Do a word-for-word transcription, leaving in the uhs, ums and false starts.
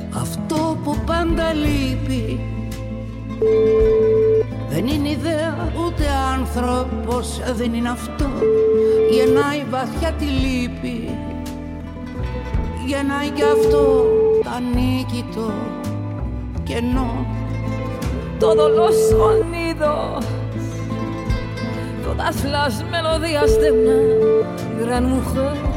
αυτό που πάντα λείπει. Δεν είναι ιδέα ούτε άνθρωπος, δεν είναι αυτό. Γεννάει βαθιά τη λύπη, γεννάει κι αυτό τ' ανίκητο κενό. Todos los sonidos, todas las melodías de una gran mujer.